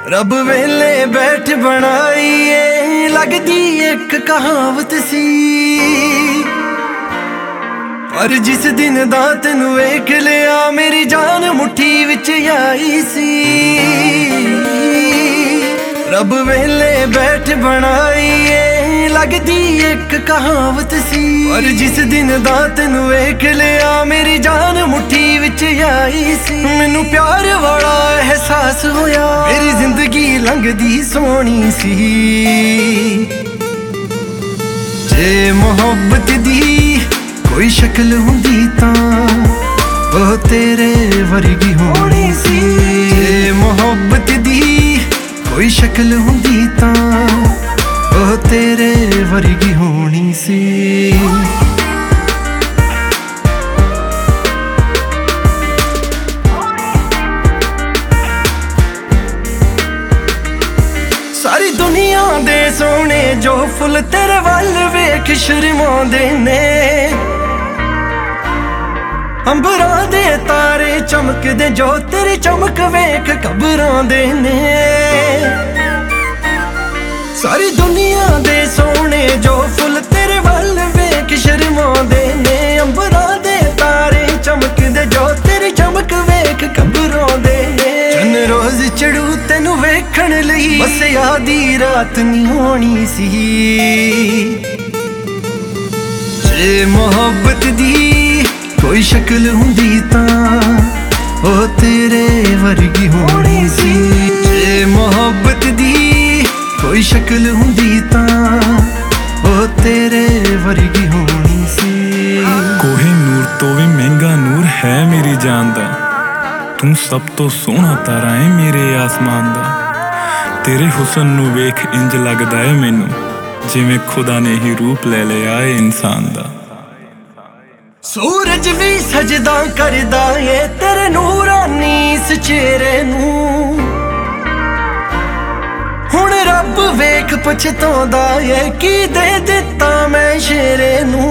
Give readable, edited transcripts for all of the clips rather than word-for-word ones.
रब वेले बैठ बनाईए लगदी एक कहावत सी, पर जिस दिन दा तैनू वेख लिया मेरी जान मुट्ठी विच आई सी। रब वेले बैठ बनाईए लगदी एक कहावत सी, पर जिस दिन दा तैनू वेख लिया मेरी जान मुट्ठी विच आई सी। मैनू प्यार वाला एहसास होया मेरी जिंदगी लंघदी सोहनी सी। जे मोहब्बत दी कोई शक्ल हुंदी तां ओह तेरे वर्गी होनी सी। जे मोहब्बत दी कोई शक्ल हुंदी तां ओह तेरे वर्गी होनी सी। सारी दुनिया दे सोने जो फुल तेरे वल वेख शर्मांदे ने, अंबरां दे तारे चमकदे जो तेरी चमक वेख घबरांदे ने। सारी दुनिया दे सोने जो फुल तेरे वल वेख शर्मांदे ने, अंबरां दे तारे चमकदे जो तेरी चमक वेख घबरांदे ने। चन रोज चढ़ू तैनू वेखण लई बस आधी रात नी होनी सी। जे मोहब्बत दी कोई शक्ल हुंदी तां ओह तेरे वर्गी होनी सी। जे मोहब्बत दी कोई शक्ल हुंदी तां ओह तेरे वर्गी होनी सी। कोहिनूर तो भी महंगा नूर है मेरी जान दा, तू सब तो सोहना तारा है मेरे आसमान दा। तेरे हुसन नू वेख इंज लगदा है मैनू जिवें खुदा ने ही रूप ले लिया है इंसान दा। सूरज भी सजदा करदा ए तेरे नूरानी इस चेहरे नू, हुण रब वेख पछतांदा ए की दे दिता मैं शेरे नू।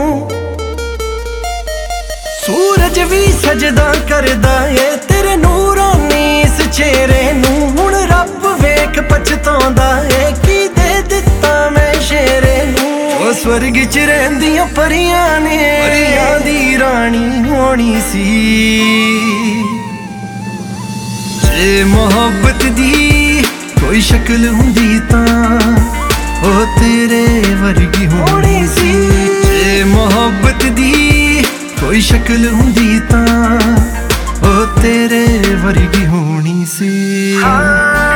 सूरज भी सजदा करदा ए तेरे नूरानी इस चेहरे नू, हुण रब वेख पछतांदा ए की दे दिता मैं शेरे नू। ओ स्वर्ग च रहिंदियां परियां ने परियां दी रानी होनी सी। जे मोहब्बत दी कोई शक्ल हुंदी तां ओह तेरे वर्गी होनी सी। जे मोहब्बत दी कोई शक्ल हुंदी तां ओह तेरे वर्गी होनी सी।